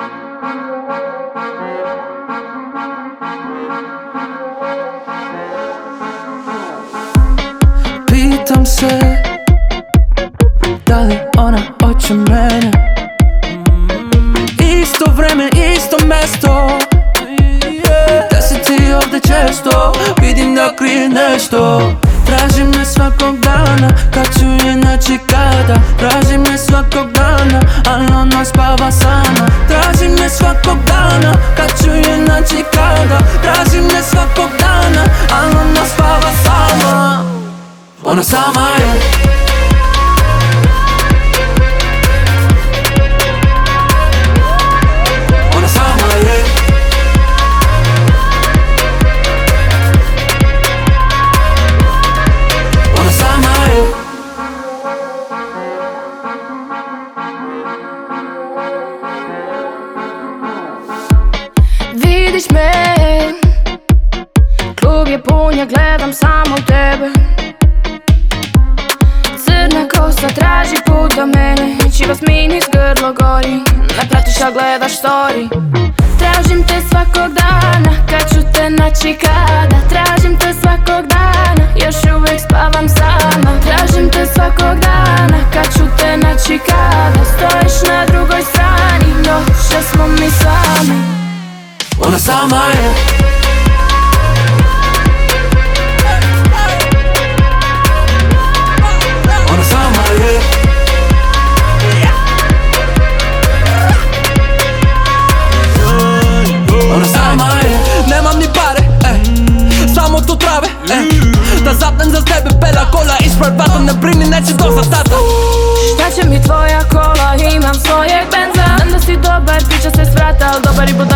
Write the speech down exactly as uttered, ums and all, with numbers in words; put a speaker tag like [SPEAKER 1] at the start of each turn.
[SPEAKER 1] Pitam se da li ona hoće mene. Isto vreme, isto mesto. Da si ti ovdje često, vidim da krije nešto. Traži me svakog dana, kad ću je naći kada. Traži me svakog dana, ali ona spava sama. Traži me svakog dana, kad ću je naći kada. Traži me svakog dana, ali ona spava sama. Ona sama je. Ona sama je. Ona sama je.
[SPEAKER 2] Vidiš me, klub je pun, ja gledam samo tebe. Crna kosa traži put do mene, čivas mini s grlo gori. Ne pratiš, a gledaš story. Tražim te svakog dana, kad ću te naći kada. Tražim te svakog dana, još uvijek spavam sama. Tražim te svakog dana, kad ću te naći kada. Stojiš na drugoj strani, noće smo mi sami.
[SPEAKER 1] Ona sama je. Ona sama je. Ona sama je. Nemam ni pare, ej, samo tu trave, ej. Da zapnem za tebe pela kola ispred vrata. Ne brini, neće dosta tata.
[SPEAKER 2] Šta će mi tvoja kola, imam svojeg benza. Znam da si dobar, priča se svrata, al dobar i bud